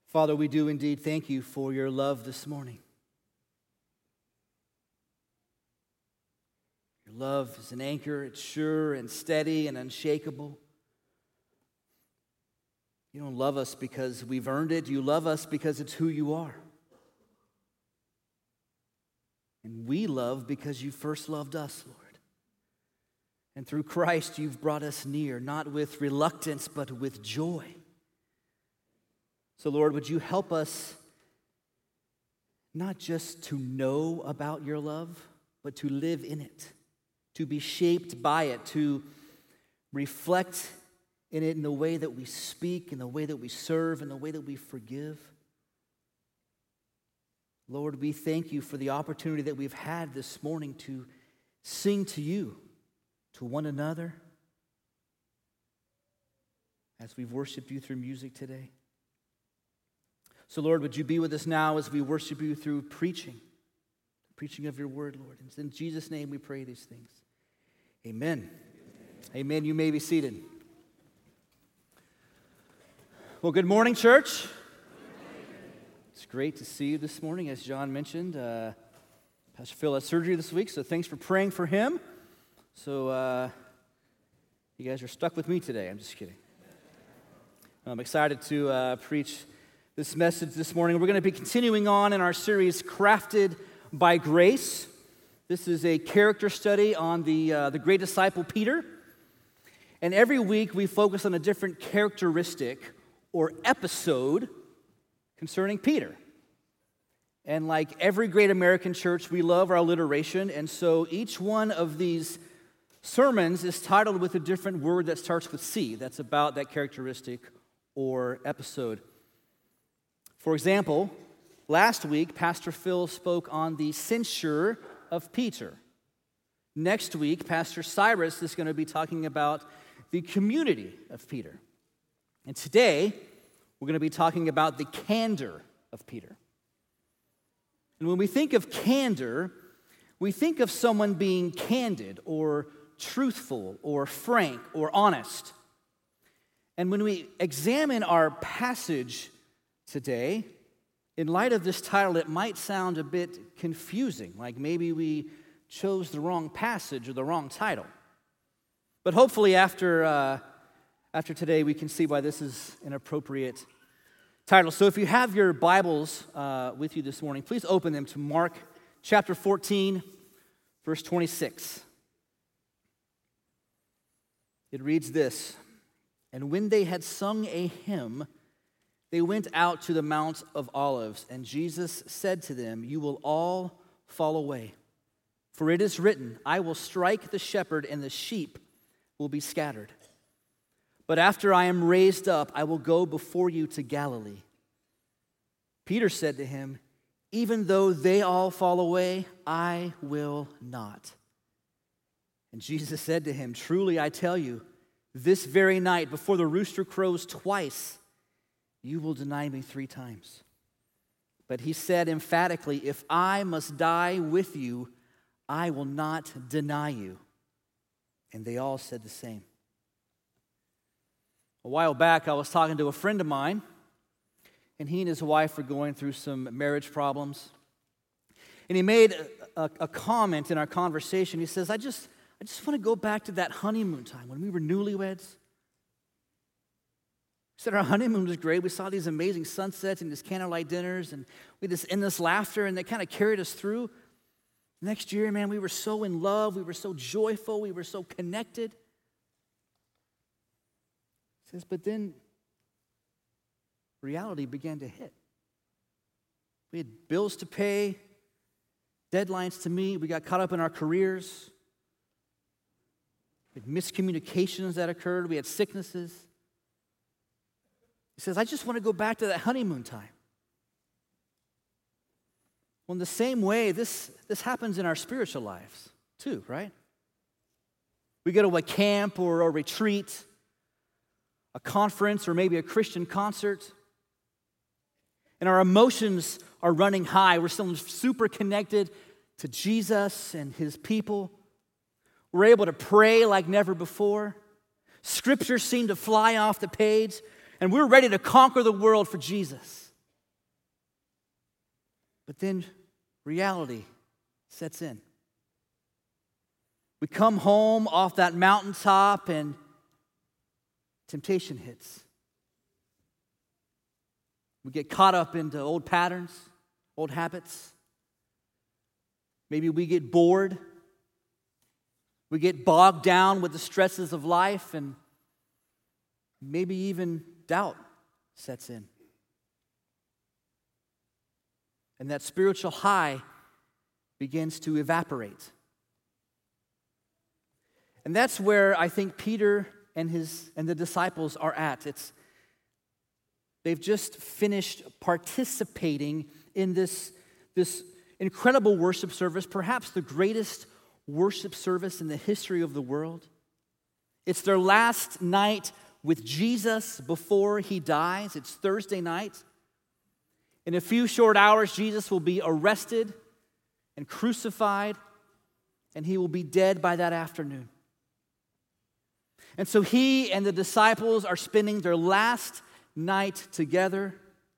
Father, we do indeed thank you for your love this morning. Your love is an anchor, it's sure and steady and unshakable. You don't love us because we've earned it. You love us because it's who you are. And we love because you first loved us, Lord. And through Christ, you've brought us near, not with reluctance, but with joy. So, Lord, would you help us not just to know about your love, but to live in it, to be shaped by it, to reflect in it in the way that we speak, in the way that we serve, in the way that we forgive. Lord, we thank you for the opportunity that we've had this morning to sing to you, to one another, as we've worshiped you through music today. So, Lord, would you be with us now as we worship you through preaching, the preaching of your word, Lord. And in Jesus' name we pray these things. Amen. Amen. You may be seated. Well, good morning, church. It's great to see you this morning. As John mentioned, Pastor Phil had surgery this week, so thanks for praying for him. So you guys are stuck with me today. I'm just kidding. I'm excited to preach this message this morning. We're going to be continuing on in our series, Crafted by Grace. This is a character study on the great disciple Peter. And every week we focus on a different characteristic or episode concerning Peter. And like every great American church, we love our alliteration. And so each one of these sermons is titled with a different word that starts with C. That's about that characteristic or episode. For example, last week, Pastor Phil spoke on the censure of Peter. Next week, Pastor Cyrus is going to be talking about the community of Peter. And today, we're going to be talking about the candor of Peter. And when we think of candor, we think of someone being candid or truthful or frank or honest. And when we examine our passage today, in light of this title, it might sound a bit confusing, like maybe we chose the wrong passage or the wrong title. But hopefully after today, we can see why this is an appropriate title. So if you have your Bibles with you this morning, please open them to Mark chapter 14, verse 26. It reads this: "And when they had sung a hymn, they went out to the Mount of Olives, and Jesus said to them, 'You will all fall away, for it is written, I will strike the shepherd, and the sheep will be scattered. But after I am raised up, I will go before you to Galilee.' Peter said to him, 'Even though they all fall away, I will not.' And Jesus said to him, 'Truly I tell you, this very night, before the rooster crows twice, you will deny me 3 times. But he said emphatically, 'If I must die with you, I will not deny you.' And they all said the same." A while back, I was talking to a friend of mine, and he and his wife were going through some marriage problems. And he made a comment in our conversation. He says, I just want to go back to that honeymoon time when we were newlyweds. He said our honeymoon was great. We saw these amazing sunsets and these candlelight dinners, and we had this endless laughter, and they kind of carried us through. Next year, man, we were so in love. We were so joyful. We were so connected. He says, but then reality began to hit. We had bills to pay, deadlines to meet. We got caught up in our careers. We had miscommunications that occurred. We had sicknesses. He says, I just want to go back to that honeymoon time. Well, in the same way, this happens in our spiritual lives too, right? We go to a camp or a retreat, a conference, or maybe a Christian concert, and our emotions are running high. We're still super connected to Jesus and his people. We're able to pray like never before. Scriptures seem to fly off the page, and we're ready to conquer the world for Jesus. But then reality sets in. We come home off that mountaintop and temptation hits. We get caught up into old patterns, old habits. Maybe we get bored. We get bogged down with the stresses of life, and maybe even doubt sets in. And that spiritual high begins to evaporate. And that's where I think Peter and the disciples are at. They've just finished participating in this incredible worship service, perhaps the greatest worship service in the history of the world. It's their last night with Jesus before he dies. It's Thursday night. In a few short hours, Jesus will be arrested and crucified, and he will be dead by that afternoon. And so he and the disciples are spending their last night together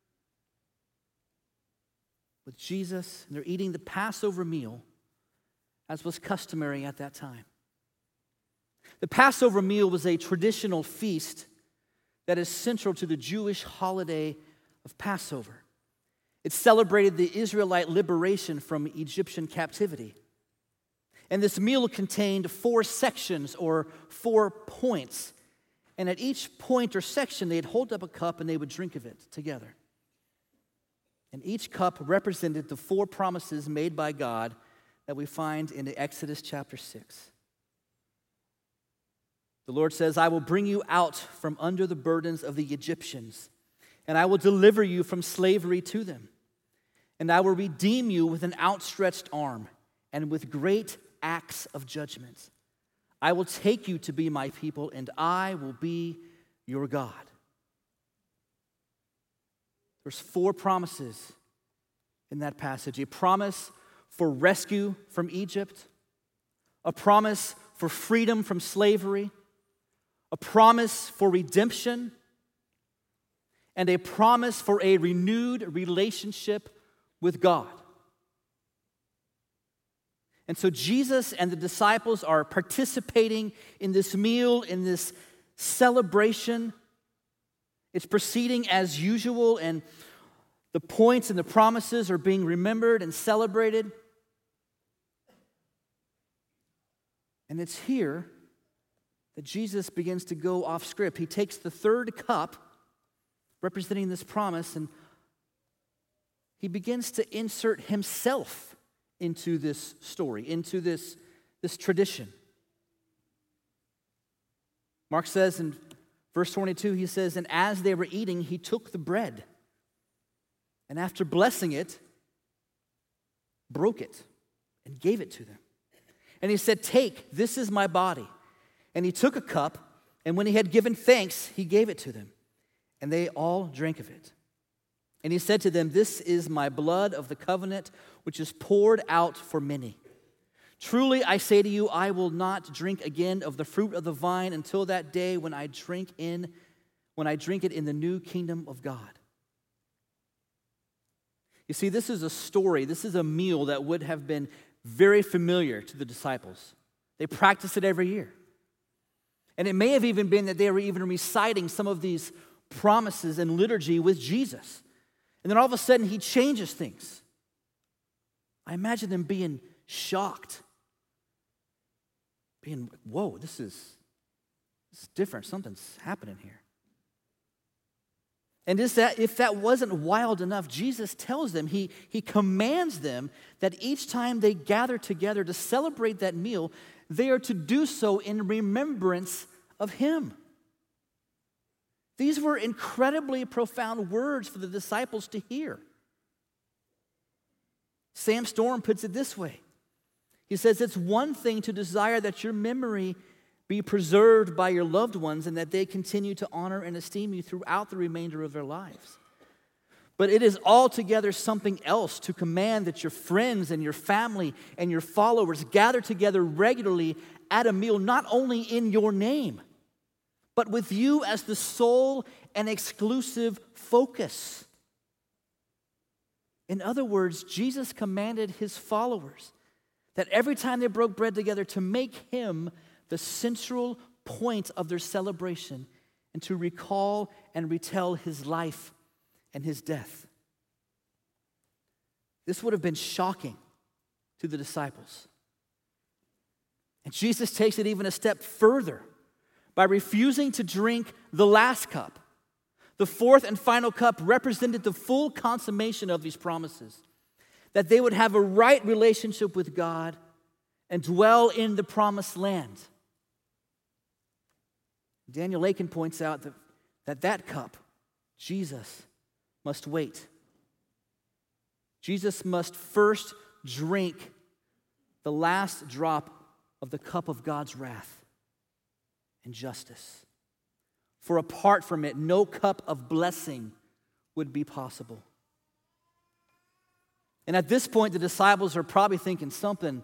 with Jesus, and they're eating the Passover meal as was customary at that time. The Passover meal was a traditional feast that is central to the Jewish holiday of Passover. It celebrated the Israelite liberation from Egyptian captivity. And this meal contained 4 sections or 4 points. And at each point or section, they'd hold up a cup and they would drink of it together. And each cup represented the 4 promises made by God that we find in Exodus chapter 6. The Lord says, I will bring you out from under the burdens of the Egyptians, and I will deliver you from slavery to them. And I will redeem you with an outstretched arm and with great acts of judgment. I will take you to be my people, and I will be your God. There's 4 promises in that passage. A promise for rescue from Egypt, a promise for freedom from slavery, a promise for redemption, and a promise for a renewed relationship with God. And so Jesus and the disciples are participating in this meal, in this celebration. It's proceeding as usual, and the points and the promises are being remembered and celebrated. And it's here that Jesus begins to go off script. He takes the 3rd cup, representing this promise, and he begins to insert himself into this story, into this tradition. Mark says in verse 22, he says, and as they were eating, he took the bread, and after blessing it, broke it and gave it to them. And he said, take, this is my body. And he took a cup, and when he had given thanks, he gave it to them. And they all drank of it. And he said to them, this is my blood of the covenant, which is poured out for many. Truly I say to you, I will not drink again of the fruit of the vine until that day when I drink it in the new kingdom of God. You see, this is a story, this is a meal that would have been very familiar to the disciples. They practiced it every year. And it may have even been that they were even reciting some of these promises and liturgy with Jesus. And then all of a sudden, he changes things. I imagine them being shocked. Being, whoa, this is different. Something's happening here. And if that wasn't wild enough, Jesus tells them, he commands them that each time they gather together to celebrate that meal, they are to do so in remembrance of him. These were incredibly profound words for the disciples to hear. Sam Storm puts it this way. He says, it's one thing to desire that your memory be preserved by your loved ones and that they continue to honor and esteem you throughout the remainder of their lives. But it is altogether something else to command that your friends and your family and your followers gather together regularly at a meal, not only in your name, but with you as the sole and exclusive focus. In other words, Jesus commanded his followers that every time they broke bread together to make him the central point of their celebration and to recall and retell his life and his death. This would have been shocking to the disciples. And Jesus takes it even a step further by refusing to drink the last cup. The fourth and final cup represented the full consummation of these promises, that they would have a right relationship with God and dwell in the promised land. Daniel Lakin points out that cup, Jesus, must wait. Jesus must first drink the last drop of the cup of God's wrath and justice. For apart from it, no cup of blessing would be possible. And at this point, the disciples are probably thinking something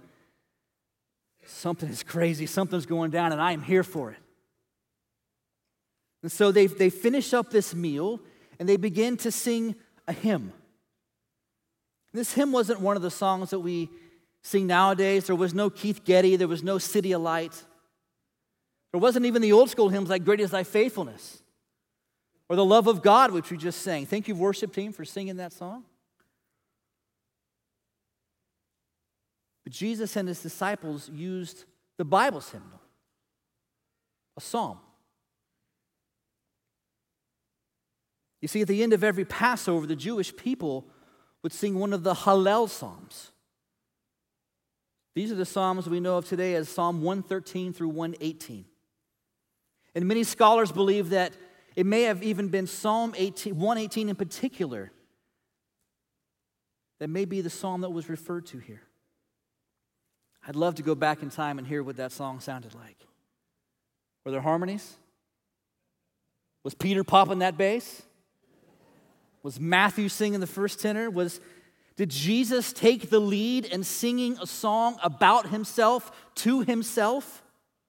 is crazy, something's going down, and I am here for it. And so they finish up this meal, and they begin to sing a hymn. This hymn wasn't one of the songs that we sing nowadays. There was no Keith Getty. There was no City of Light. There wasn't even the old school hymns like Great Is Thy Faithfulness or The Love of God, which we just sang. Thank you, worship team, for singing that song. But Jesus and his disciples used the Bible's hymnal, a psalm. You see, at the end of every Passover, the Jewish people would sing one of the Hallel Psalms. These are the Psalms we know of today as Psalm 113 through 118. And many scholars believe that it may have even been Psalm 118 in particular that may be the psalm that was referred to here. I'd love to go back in time and hear what that song sounded like. Were there harmonies? Was Peter popping that bass? Was Matthew singing the first tenor? Did Jesus take the lead in singing a song about himself to himself?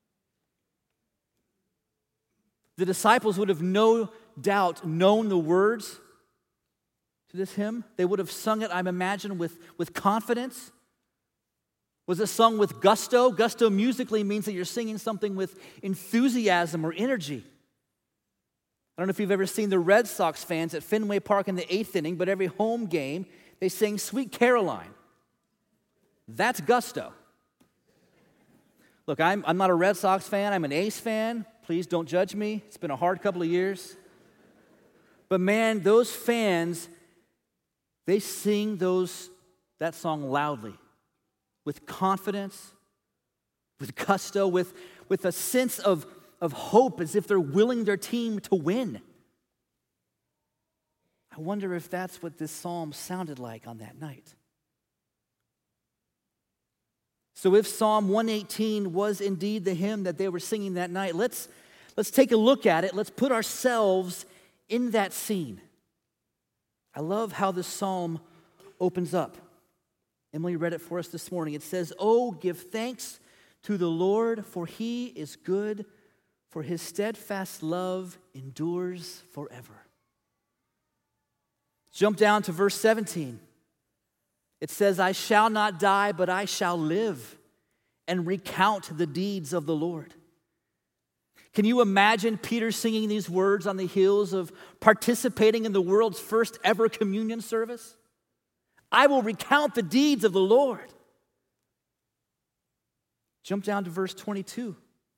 The disciples would have no doubt known the words to this hymn. They would have sung it, I imagine, with confidence. Was it sung with gusto? Gusto musically means that you're singing something with enthusiasm or energy. I don't know if you've ever seen the Red Sox fans at Fenway Park in the 8th inning, but every home game, they sing Sweet Caroline. That's gusto. Look, I'm not a Red Sox fan. I'm an A's fan. Please don't judge me. It's been a hard couple of years. But man, those fans, they sing that song loudly, with confidence, with gusto, with a sense of hope, as if they're willing their team to win. I wonder if that's what this psalm sounded like on that night. So if Psalm 118 was indeed the hymn that they were singing that night, let's take a look at it. Let's put ourselves in that scene. I love how this psalm opens up. Emily read it for us this morning. It says, "Oh, give thanks to the Lord, for he is good, for his steadfast love endures forever." Jump down to verse 17. It says, "I shall not die, but I shall live and recount the deeds of the Lord." Can you imagine Peter singing these words on the heels of participating in the world's first ever communion service? I will recount the deeds of the Lord. Jump down to verse 22.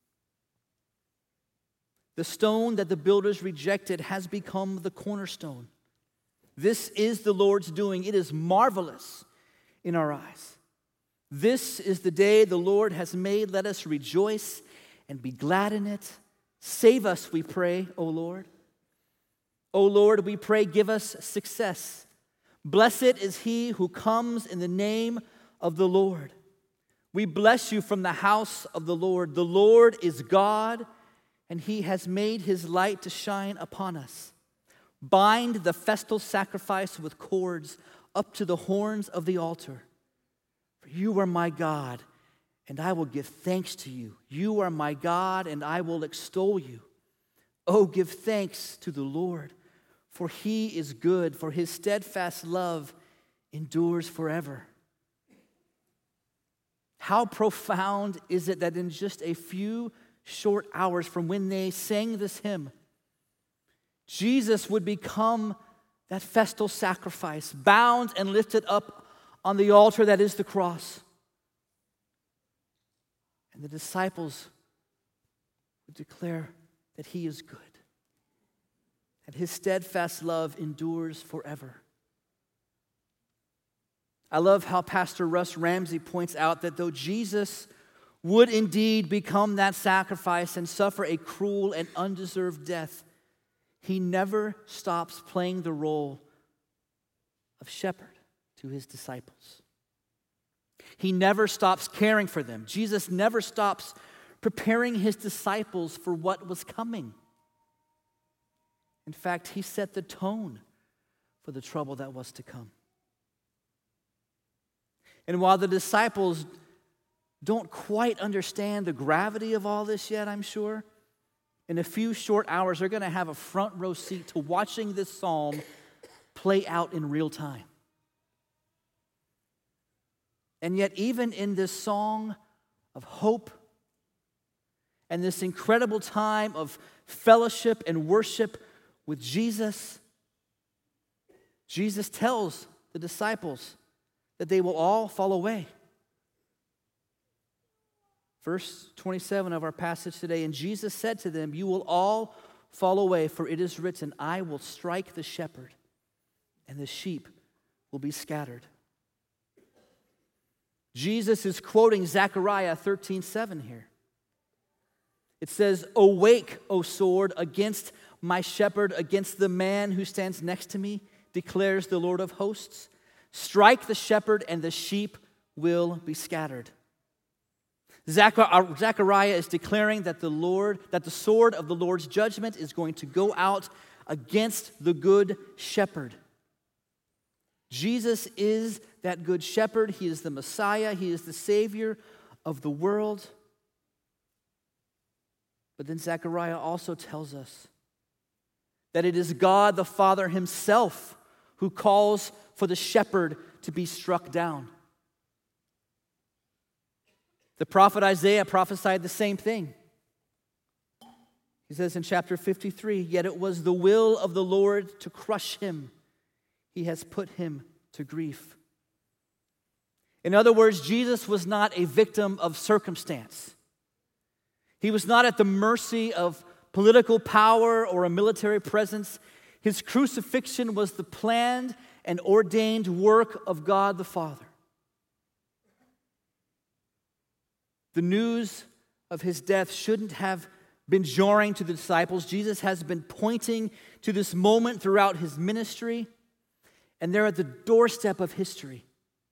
The stone that the builders rejected has become the cornerstone. This is the Lord's doing. It is marvelous in our eyes. This is the day the Lord has made. Let us rejoice and be glad in it. Save us, we pray, O Lord. O Lord, we pray, give us success. Blessed is he who comes in the name of the Lord. We bless you from the house of the Lord. The Lord is God, and he has made his light to shine upon us. Bind the festal sacrifice with cords up to the horns of the altar. For you are my God, and I will give thanks to you. You are my God, and I will extol you. Oh, give thanks to the Lord, for he is good, for his steadfast love endures forever. How profound is it that in just a few short hours from when they sang this hymn, Jesus would become that festal sacrifice, bound and lifted up on the altar that is the cross. And the disciples would declare that he is good, that his steadfast love endures forever. I love how Pastor Russ Ramsey points out that though Jesus would indeed become that sacrifice and suffer a cruel and undeserved death, he never stops playing the role of shepherd to his disciples. He never stops caring for them. Jesus never stops preparing his disciples for what was coming. In fact, he set the tone for the trouble that was to come. And while the disciples don't quite understand the gravity of all this yet, I'm sure, in a few short hours, they're going to have a front row seat to watching this psalm play out in real time. And yet, even in this song of hope and this incredible time of fellowship and worship with Jesus, Jesus tells the disciples that they will all fall away. Verse 27 of our passage today, and Jesus said to them, "You will all fall away, for it is written, I will strike the shepherd, and the sheep will be scattered." Jesus is quoting Zechariah 13:7 here. It says, "Awake, O sword, against my shepherd, against the man who stands next to me, declares the Lord of hosts. Strike the shepherd, and the sheep will be scattered." Zechariah is declaring that the sword of the Lord's judgment is going to go out against the good shepherd. Jesus is that good shepherd. He is the Messiah. He is the Savior of the world. But then Zechariah also tells us that it is God the Father himself who calls for the shepherd to be struck down. The prophet Isaiah prophesied the same thing. He says in chapter 53, "Yet it was the will of the Lord to crush him. He has put him to grief." In other words, Jesus was not a victim of circumstance. He was not at the mercy of political power or a military presence. His crucifixion was the planned and ordained work of God the Father. The news of his death shouldn't have been jarring to the disciples. Jesus has been pointing to this moment throughout his ministry, and they're at the doorstep of history.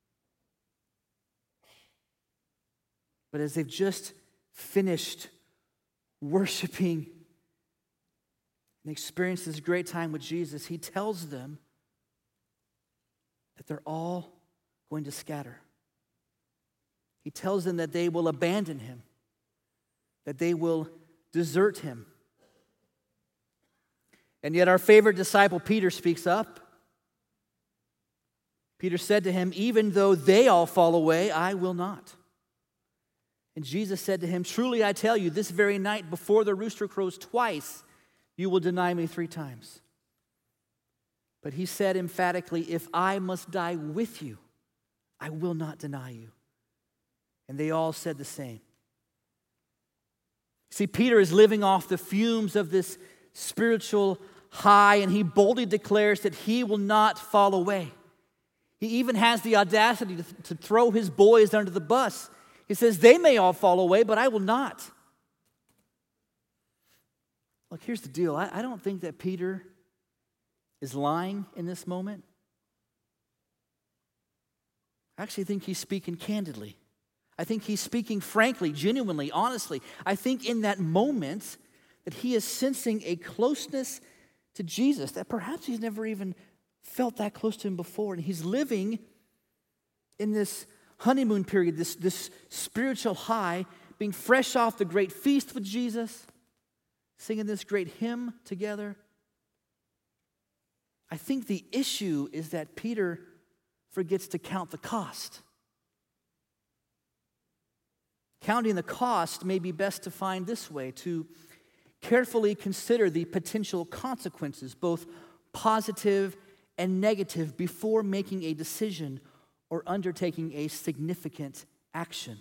But as they've just finished worshiping and experienced this great time with Jesus, he tells them that they're all going to scatter. He tells them that they will abandon him, that they will desert him. And yet our favorite disciple, Peter, speaks up. Peter said to him, "Even though they all fall away, I will not." And Jesus said to him, "Truly I tell you, this very night before the rooster crows twice, you will deny me 3 times. But he said emphatically, "If I must die with you, I will not deny you." And they all said the same. See, Peter is living off the fumes of this spiritual high, and he boldly declares that he will not fall away. He even has the audacity to throw his boys under the bus. He says, "They may all fall away, but I will not." Look, here's the deal. I don't think that Peter is lying in this moment. I actually think he's speaking candidly. I think he's speaking frankly, genuinely, honestly. I think in that moment that he is sensing a closeness to Jesus that perhaps he's never even felt that close to him before. And he's living in this honeymoon period, this spiritual high, being fresh off the great feast with Jesus, singing this great hymn together. I think the issue is that Peter forgets to count the cost. Counting the cost may be best defined this way: to carefully consider the potential consequences, both positive and negative, before making a decision or undertaking a significant action.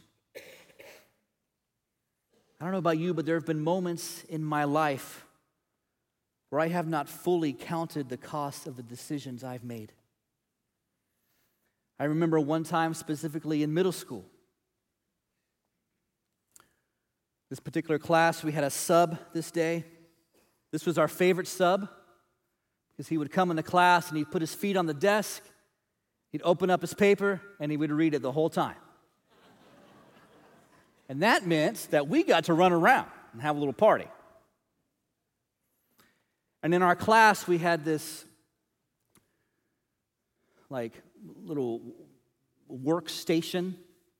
I don't know about you, but there have been moments in my life where I have not fully counted the cost of the decisions I've made. I remember one time specifically in middle school. This particular class, we had a sub this day. This was our favorite sub because he would come into class and he'd put his feet on the desk, he'd open up his paper, and he would read it the whole time. And that meant that we got to run around and have a little party. And in our class, we had this little workstation.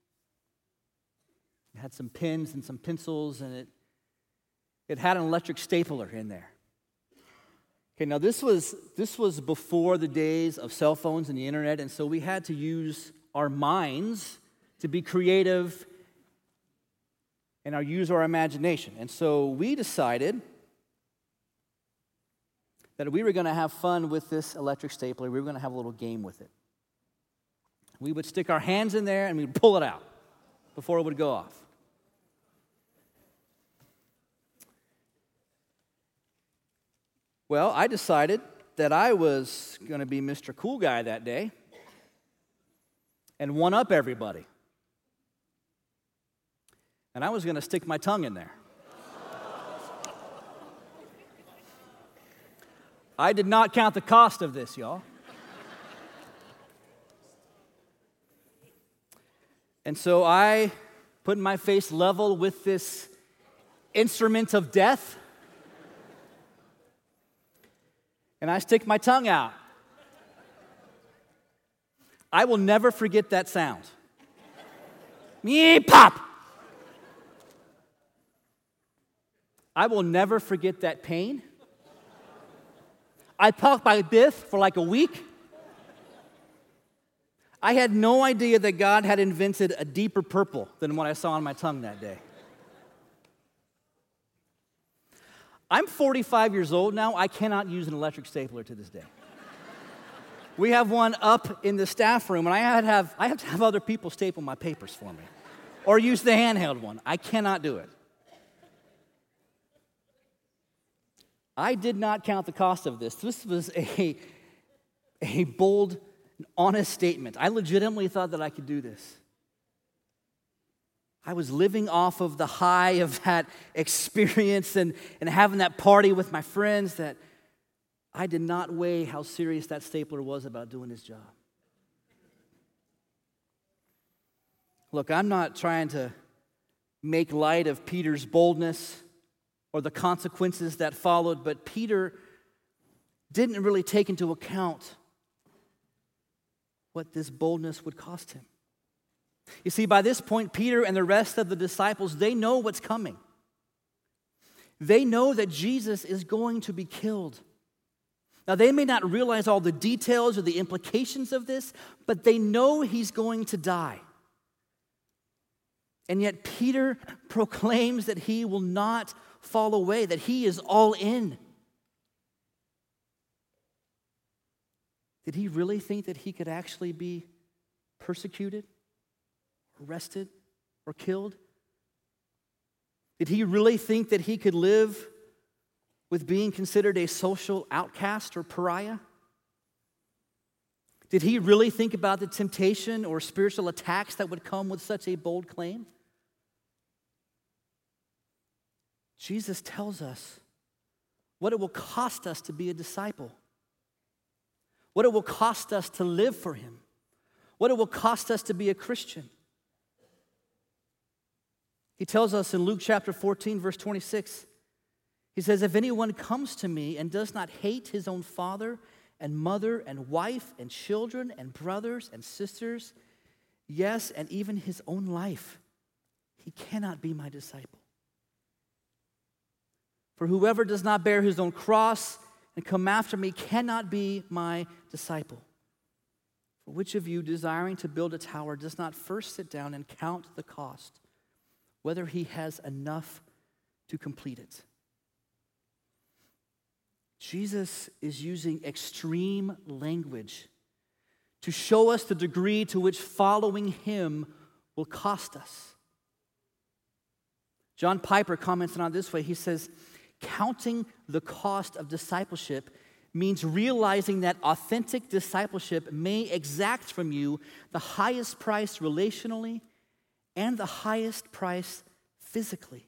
It had some pens and some pencils, and it had an electric stapler in there. Okay, now this was before the days of cell phones and the internet, and so we had to use our minds to be creative and use our imagination. And so we decided that we were going to have fun with this electric stapler. We were going to have a little game with it. We would stick our hands in there and we'd pull it out before it would go off. Well, I decided that I was going to be Mr. Cool Guy that day and one up everybody. And I was going to stick my tongue in there. I did not count the cost of this, y'all. And so I put my face level with this instrument of death, and I stick my tongue out. I will never forget that sound. Me pop! I will never forget that pain. I talked my bith for like a week. I had no idea that God had invented a deeper purple than what I saw on my tongue that day. I'm 45 years old now. I cannot use an electric stapler to this day. We have one up in the staff room, and I have to have other people staple my papers for me or use the handheld one. I cannot do it. I did not count the cost of this. This was a bold, honest statement. I legitimately thought that I could do this. I was living off of the high of that experience and having that party with my friends that I did not weigh how serious that stapler was about doing his job. Look, I'm not trying to make light of Peter's boldness or the consequences that followed, but Peter didn't really take into account what this boldness would cost him. You see, by this point, Peter and the rest of the disciples, they know what's coming. They know that Jesus is going to be killed. Now, they may not realize all the details or the implications of this, but they know he's going to die. And yet Peter proclaims that he will not fall away, that he is all in. Did he really think that he could actually be persecuted, arrested, or killed? Did he really think that he could live with being considered a social outcast or pariah? Did he really think about the temptation or spiritual attacks that would come with such a bold claim? Jesus tells us what it will cost us to be a disciple, what it will cost us to live for him, what it will cost us to be a Christian. He tells us in Luke chapter 14, verse 26, he says, "If anyone comes to me and does not hate his own father and mother and wife and children and brothers and sisters, yes, and even his own life, he cannot be my disciple. For whoever does not bear his own cross and come after me cannot be my disciple. For which of you, desiring to build a tower, does not first sit down and count the cost, whether he has enough to complete it? Jesus is using extreme language to show us the degree to which following him will cost us. John Piper comments on it this way. He says, counting the cost of discipleship means realizing that authentic discipleship may exact from you the highest price relationally and the highest price physically.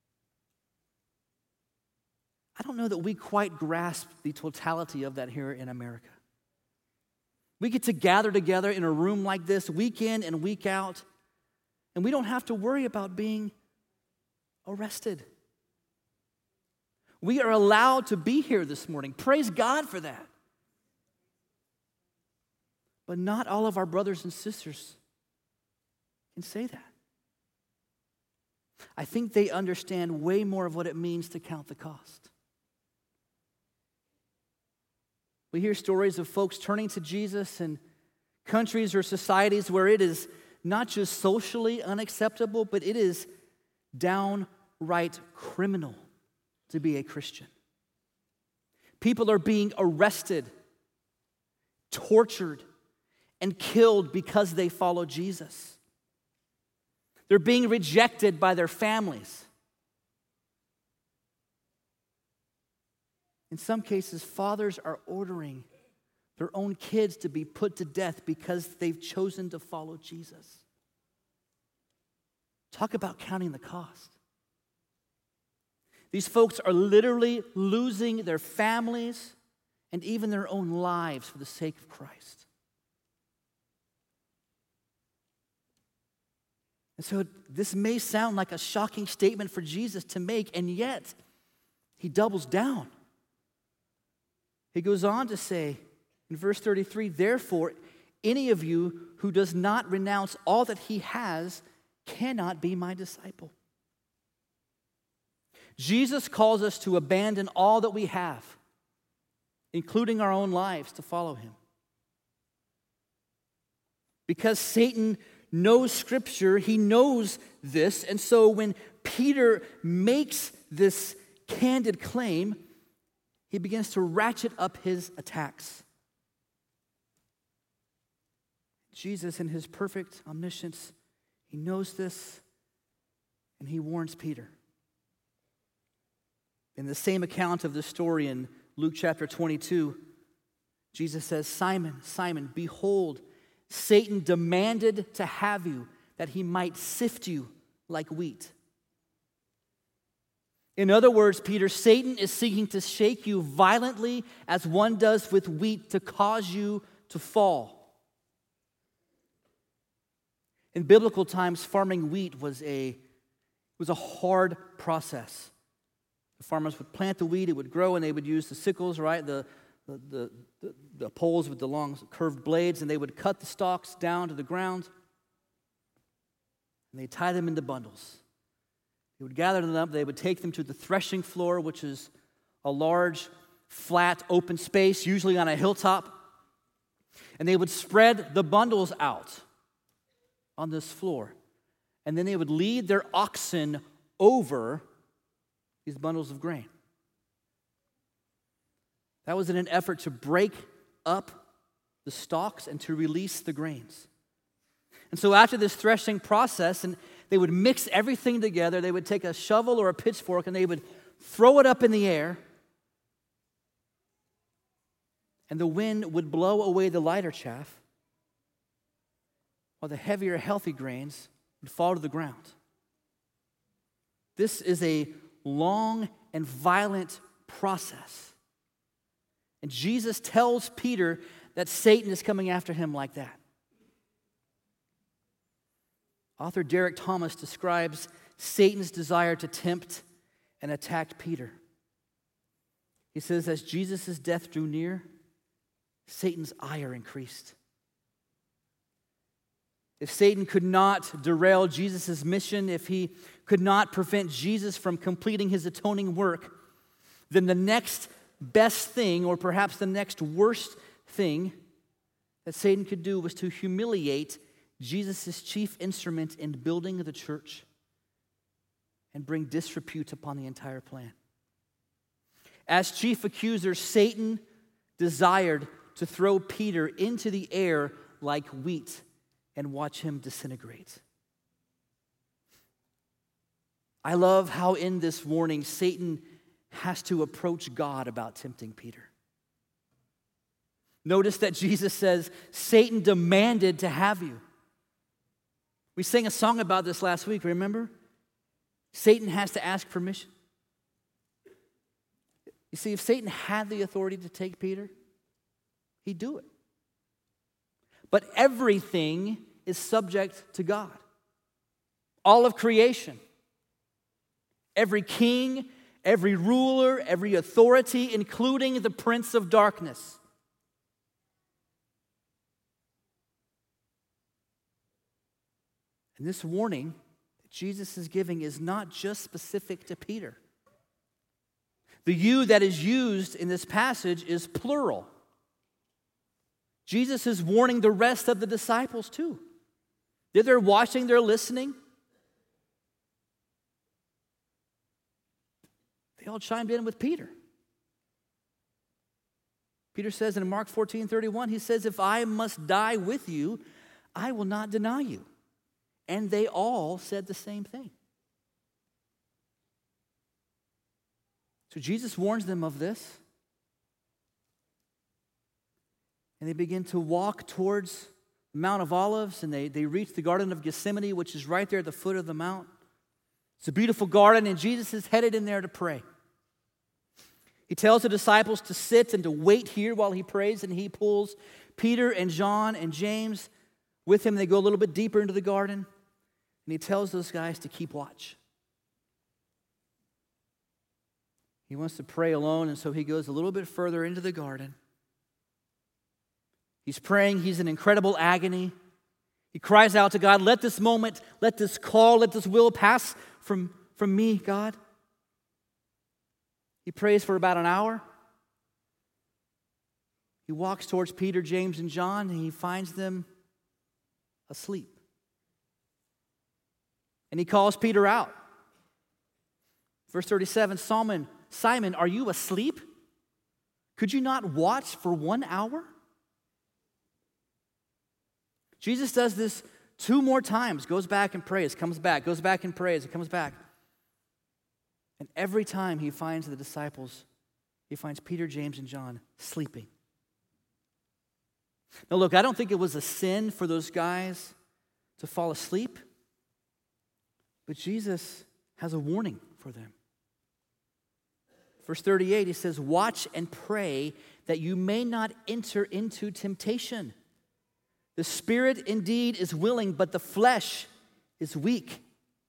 I don't know that we quite grasp the totality of that here in America. We get to gather together in a room like this week in and week out, and we don't have to worry about being arrested. We are allowed to be here this morning. Praise God for that. But not all of our brothers and sisters can say that. I think they understand way more of what it means to count the cost. We hear stories of folks turning to Jesus in countries or societies where it is not just socially unacceptable, but it is downright criminal to be a Christian. People are being arrested, tortured, and killed because they follow Jesus. They're being rejected by their families. In some cases, fathers are ordering their own kids to be put to death because they've chosen to follow Jesus. Talk about counting the cost. These folks are literally losing their families and even their own lives for the sake of Christ. And so this may sound like a shocking statement for Jesus to make, and yet he doubles down. He goes on to say in verse 33, therefore, any of you who does not renounce all that he has cannot be my disciple. Jesus calls us to abandon all that we have, including our own lives, to follow him. Because Satan knows Scripture, he knows this, and so when Peter makes this candid claim, he begins to ratchet up his attacks. Jesus, in his perfect omniscience, he knows this, and he warns Peter. In the same account of the story in Luke chapter 22, Jesus says, Simon, Simon, behold, Satan demanded to have you that he might sift you like wheat. In other words, Peter, Satan is seeking to shake you violently as one does with wheat to cause you to fall. In biblical times, farming wheat was a hard process. The farmers would plant the wheat, it would grow, and they would use the sickles, right? The poles with the long curved blades, and they would cut the stalks down to the ground, and they tie them into bundles. They would gather them up, they would take them to the threshing floor, which is a large, flat, open space, usually on a hilltop, and they would spread the bundles out on this floor, and then they would lead their oxen over these bundles of grain. That was in an effort to break up the stalks and to release the grains. And so after this threshing process, and they would mix everything together, they would take a shovel or a pitchfork and they would throw it up in the air, and the wind would blow away the lighter chaff, while the heavier, healthy grains would fall to the ground. This is a long and violent process. And Jesus tells Peter that Satan is coming after him like that. Author Derek Thomas describes Satan's desire to tempt and attack Peter. He says, as Jesus' death drew near, Satan's ire increased. If Satan could not derail Jesus' mission, if he could not prevent Jesus from completing his atoning work, then the next best thing, or perhaps the next worst thing, that Satan could do was to humiliate Jesus' chief instrument in building the church and bring disrepute upon the entire plan. As chief accuser, Satan desired to throw Peter into the air like wheat and watch him disintegrate. I love how in this warning, Satan has to approach God about tempting Peter. Notice that Jesus says, Satan demanded to have you. We sang a song about this last week, remember? Satan has to ask permission. You see, if Satan had the authority to take Peter, he'd do it. But everything is subject to God. All of creation. Every king, every ruler, every authority, including the prince of darkness. And this warning that Jesus is giving is not just specific to Peter. The you that is used in this passage is plural. Jesus is warning the rest of the disciples too. They're there watching, they're listening. They all chimed in with Peter. Peter says in Mark 14:31, he says, if I must die with you, I will not deny you. And they all said the same thing. So Jesus warns them of this. And they begin to walk towards the Mount of Olives, and they reach the Garden of Gethsemane, which is right there at the foot of the mount. It's a beautiful garden, and Jesus is headed in there to pray. He tells the disciples to sit and to wait here while he prays, and he pulls Peter and John and James with him. They go a little bit deeper into the garden, and he tells those guys to keep watch. He wants to pray alone, and so he goes a little bit further into the garden. He's praying. He's in incredible agony. He cries out to God, let this moment, let this call, let this will pass from me, God. He prays for about an hour. He walks towards Peter, James, and John, and he finds them asleep. And he calls Peter out. Verse 37, Simon, are you asleep? Could you not watch for 1 hour? Jesus does this 2 more times, goes back and prays, comes back, goes back and prays, and comes back. And every time he finds the disciples, he finds Peter, James, and John sleeping. Now look, I don't think it was a sin for those guys to fall asleep, but Jesus has a warning for them. Verse 38, he says, watch and pray that you may not enter into temptation. The spirit indeed is willing, but the flesh is weak.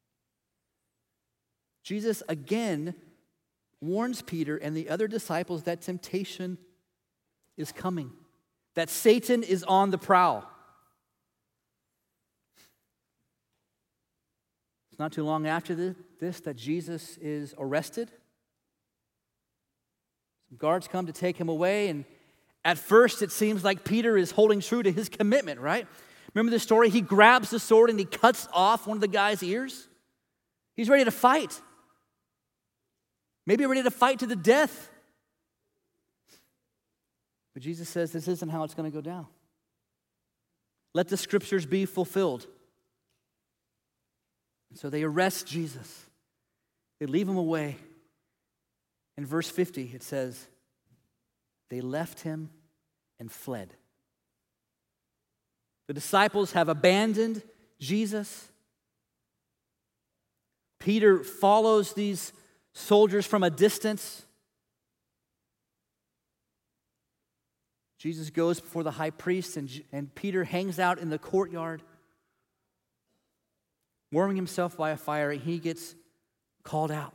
Jesus again warns Peter and the other disciples that temptation is coming, that Satan is on the prowl. It's not too long after this that Jesus is arrested. Some guards come to take him away, and at first it seems like Peter is holding true to his commitment, right? Remember the story? He grabs the sword and he cuts off one of the guy's ears. He's ready to fight. Maybe ready to fight to the death. But Jesus says this isn't how it's going to go down. Let the scriptures be fulfilled. And so they arrest Jesus. They leave him away. In verse 50, it says, they left him and fled. The disciples have abandoned Jesus. Peter follows these soldiers from a distance. Jesus goes before the high priest, and Peter hangs out in the courtyard, warming himself by a fire, and he gets called out.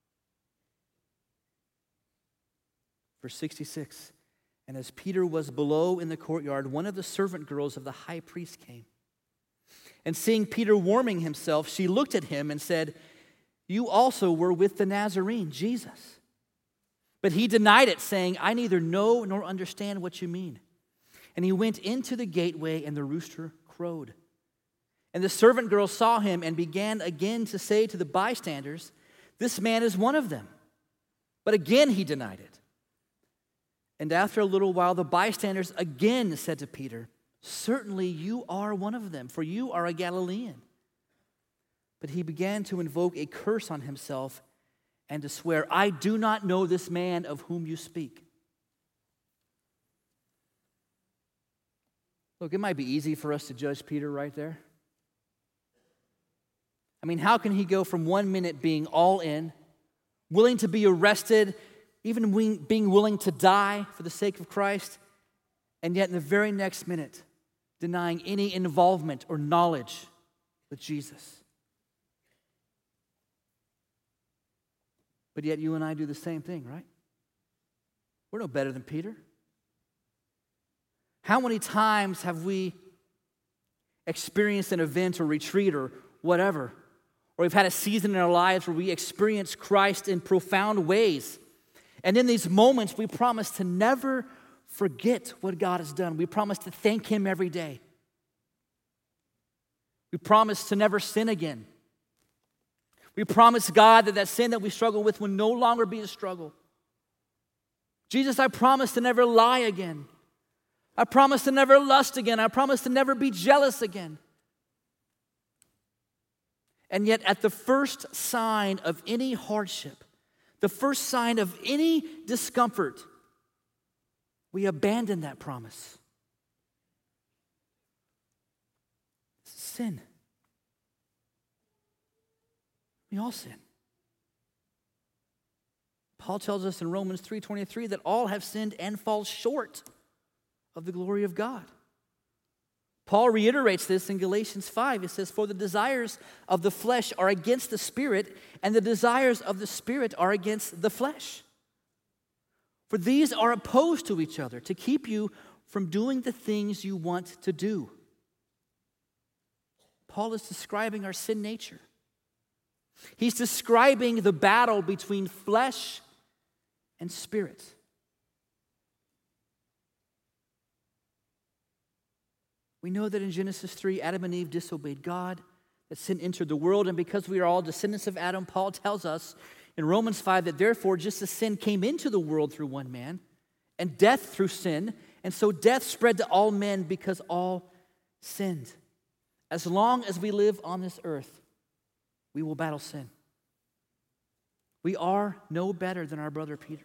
Verse 66, and as Peter was below in the courtyard, one of the servant girls of the high priest came. And seeing Peter warming himself, she looked at him and said, you also were with the Nazarene, Jesus. But he denied it, saying, I neither know nor understand what you mean. And he went into the gateway, and the rooster crowed. And the servant girl saw him and began again to say to the bystanders, "This man is one of them." But again he denied it. And after a little while, the bystanders again said to Peter, "Certainly you are one of them, for you are a Galilean." But he began to invoke a curse on himself and to swear, "I do not know this man of whom you speak." Look, it might be easy for us to judge Peter right there. I mean, how can he go from 1 minute being all in, willing to be arrested, even being willing to die for the sake of Christ, and yet in the very next minute, denying any involvement or knowledge with Jesus? But yet you and I do the same thing, right? We're no better than Peter. How many times have we experienced an event or retreat or whatever, or we've had a season in our lives where we experience Christ in profound ways, and in these moments we promise to never forget what God has done. We promise to thank Him every day. We promise to never sin again. We promise God that sin that we struggle with will no longer be a struggle. Jesus, I promise to never lie again. I promise to never lust again. I promise to never be jealous again. And yet at the first sign of any hardship, the first sign of any discomfort, we abandon that promise. Sin. We all sin. Paul tells us in Romans 3:23 that all have sinned and fall short of the glory of God. Paul reiterates this in Galatians 5. It says, "For the desires of the flesh are against the Spirit, and the desires of the Spirit are against the flesh. For these are opposed to each other to keep you from doing the things you want to do." Paul is describing our sin nature. He's describing the battle between flesh and spirit. We know that in Genesis 3, Adam and Eve disobeyed God, that sin entered the world, and because we are all descendants of Adam, Paul tells us in Romans 5 that therefore just as sin came into the world through one man, and death through sin, and so death spread to all men because all sinned. As long as we live on this earth, we will battle sin. We are no better than our brother Peter.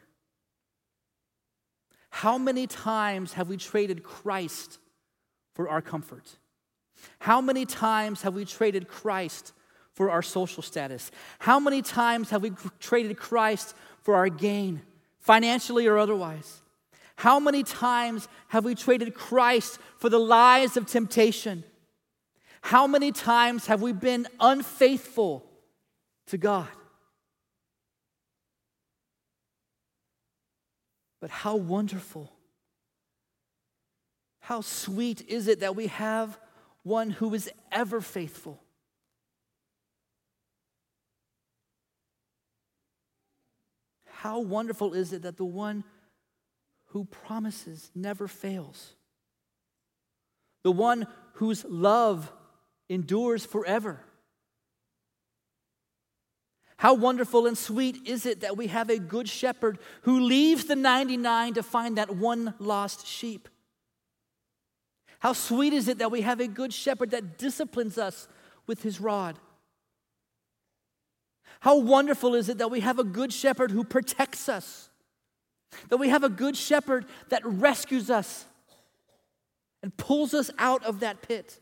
How many times have we traded Christ for our comfort? How many times have we traded Christ for our social status? How many times have we traded Christ for our gain, financially or otherwise? How many times have we traded Christ for the lies of temptation? How many times have we been unfaithful to God? But how wonderful, how sweet is it that we have one who is ever faithful. How wonderful is it that the one who promises never fails, the one whose love endures forever. How wonderful and sweet is it that we have a good shepherd who leaves the 99 to find that one lost sheep. How sweet is it that we have a good shepherd that disciplines us with his rod. How wonderful is it that we have a good shepherd who protects us, that we have a good shepherd that rescues us and pulls us out of that pit.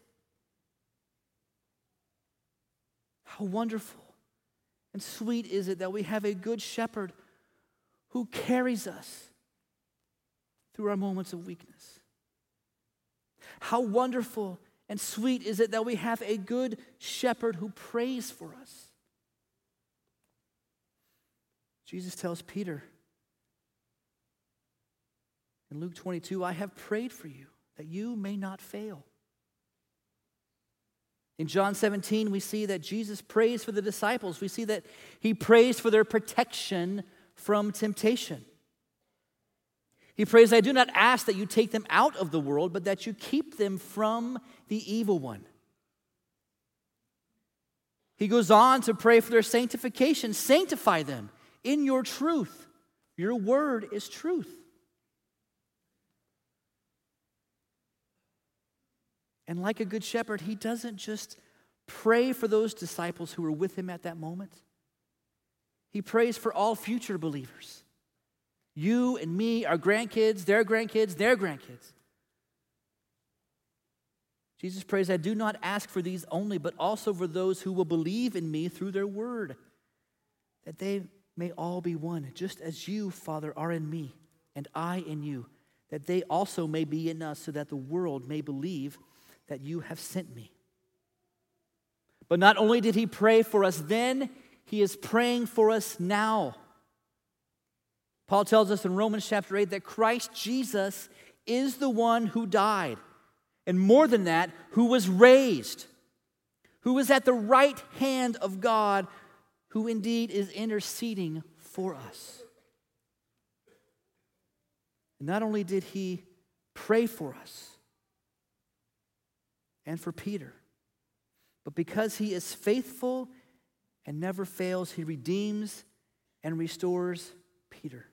How wonderful and sweet is it that we have a good shepherd who carries us through our moments of weakness. How wonderful and sweet is it that we have a good shepherd who prays for us. Jesus tells Peter in Luke 22, I have prayed for you that you may not fail. In John 17, we see that Jesus prays for the disciples. We see that he prays for their protection from temptation. He prays, I do not ask that you take them out of the world, but that you keep them from the evil one. He goes on to pray for their sanctification. Sanctify them in your truth. Your word is truth. And like a good shepherd, he doesn't just pray for those disciples who were with him at that moment. He prays for all future believers. You and me, our grandkids, their grandkids, their grandkids. Jesus prays, I do not ask for these only, but also for those who will believe in me through their word, that they may all be one, just as you, Father, are in me, and I in you, that they also may be in us, so that the world may believe that you have sent me. But not only did he pray for us then, he is praying for us now. Paul tells us in Romans chapter 8 that Christ Jesus is the one who died. And more than that, who was raised, who is at the right hand of God, who indeed is interceding for us. And not only did he pray for us and for Peter, but because he is faithful and never fails, he redeems and restores Peter.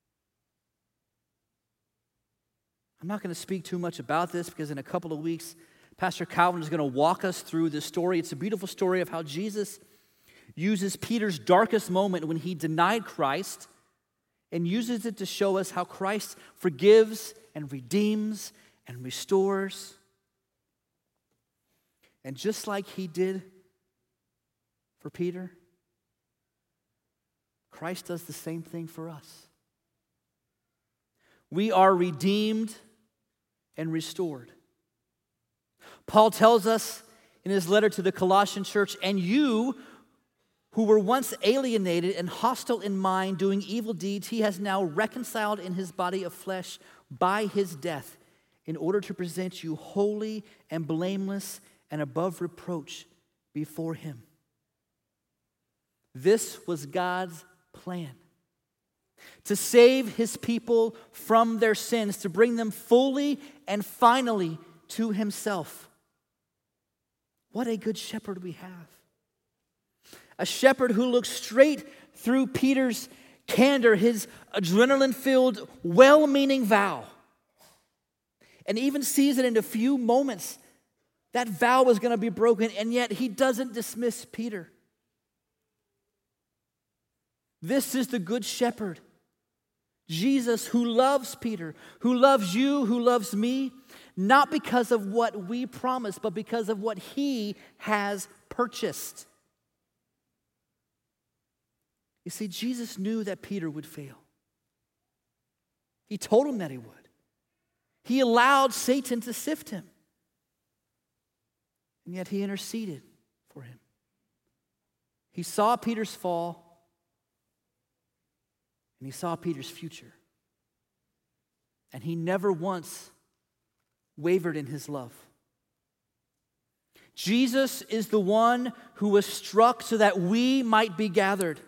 I'm not going to speak too much about this because in a couple of weeks, Pastor Calvin is going to walk us through this story. It's a beautiful story of how Jesus uses Peter's darkest moment when he denied Christ and uses it to show us how Christ forgives and redeems and restores. And just like he did for Peter, Christ does the same thing for us. We are redeemed and restored. Paul tells us in his letter to the Colossian church, and you who were once alienated and hostile in mind, doing evil deeds, he has now reconciled in his body of flesh by his death, in order to present you holy and blameless and above reproach before him. This was God's plan. To save his people from their sins, to bring them fully and finally to himself. What a good shepherd we have. A shepherd who looks straight through Peter's candor, his adrenaline-filled, well-meaning vow, and even sees that in a few moments that vow was going to be broken, and yet he doesn't dismiss Peter. This is the good shepherd, Jesus, who loves Peter, who loves you, who loves me, not because of what we promised, but because of what he has purchased. You see, Jesus knew that Peter would fail. He told him that he would. He allowed Satan to sift him. And yet he interceded for him. He saw Peter's fall, and he saw Peter's future. And he never once wavered in his love. Jesus is the one who was struck so that we might be gathered.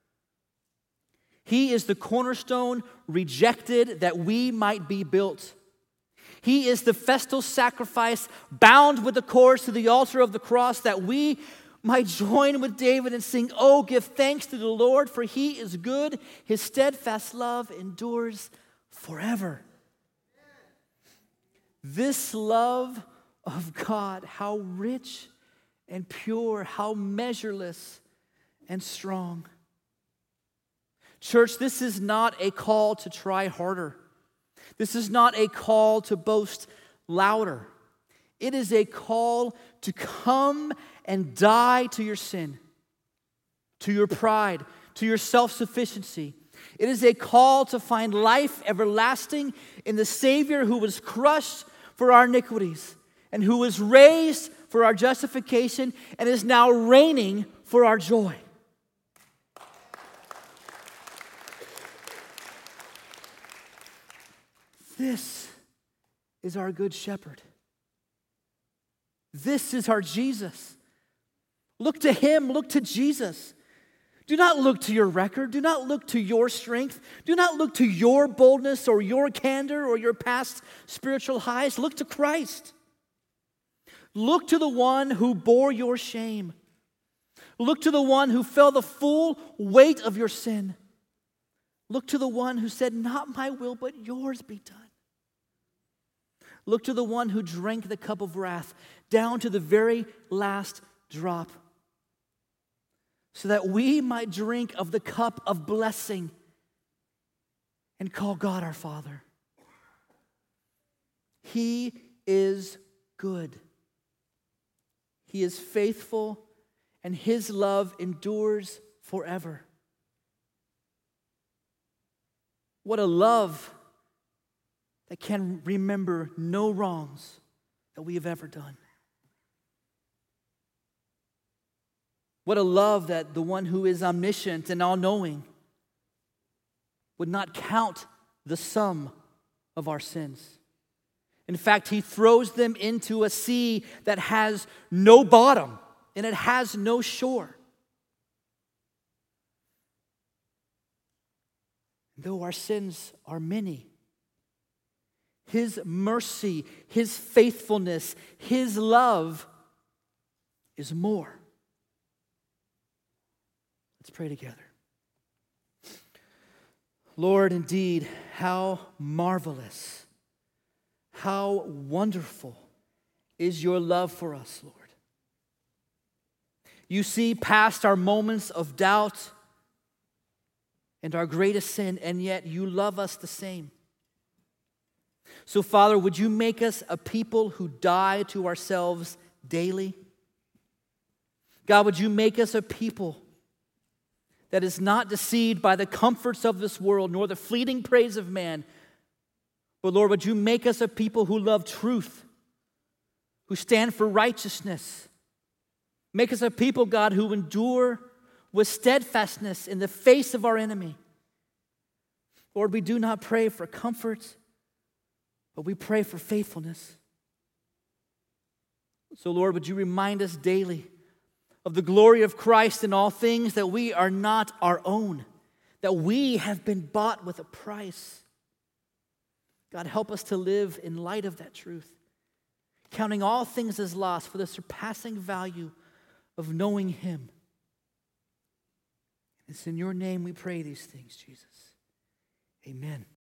He is the cornerstone rejected that we might be built. He is the festal sacrifice bound with the cords to the altar of the cross that we might join with David and sing, "Oh, give thanks to the Lord, for he is good. His steadfast love endures forever." This love of God, how rich and pure, how measureless and strong. Church, this is not a call to try harder. This is not a call to boast louder. It is a call to come and die to your sin, to your pride, to your self-sufficiency. It is a call to find life everlasting in the Savior who was crushed for our iniquities and who was raised for our justification and is now reigning for our joy. This is our good shepherd. This is our Jesus. Look to him, look to Jesus. Do not look to your record. Do not look to your strength. Do not look to your boldness or your candor or your past spiritual highs. Look to Christ. Look to the one who bore your shame. Look to the one who felt the full weight of your sin. Look to the one who said, "Not my will, but yours be done." Look to the one who drank the cup of wrath down to the very last drop, so that we might drink of the cup of blessing and call God our Father. He is good. He is faithful, and His love endures forever. What a love that can remember no wrongs that we have ever done. What a love that the one who is omniscient and all-knowing would not count the sum of our sins. In fact, He throws them into a sea that has no bottom and it has no shore. Though our sins are many, His mercy, His faithfulness, His love is more. Let's pray together. Lord, indeed, how marvelous, how wonderful is your love for us, Lord. You see past our moments of doubt and our greatest sin, and yet you love us the same. So, Father, would you make us a people who die to ourselves daily? God, would you make us a people that is not deceived by the comforts of this world, nor the fleeting praise of man. But Lord, would you make us a people who love truth, who stand for righteousness. Make us a people, God, who endure with steadfastness in the face of our enemy. Lord, we do not pray for comfort, but we pray for faithfulness. So Lord, would you remind us daily of the glory of Christ in all things, that we are not our own, that we have been bought with a price. God, help us to live in light of that truth, counting all things as loss for the surpassing value of knowing Him. It's in your name we pray these things, Jesus. Amen.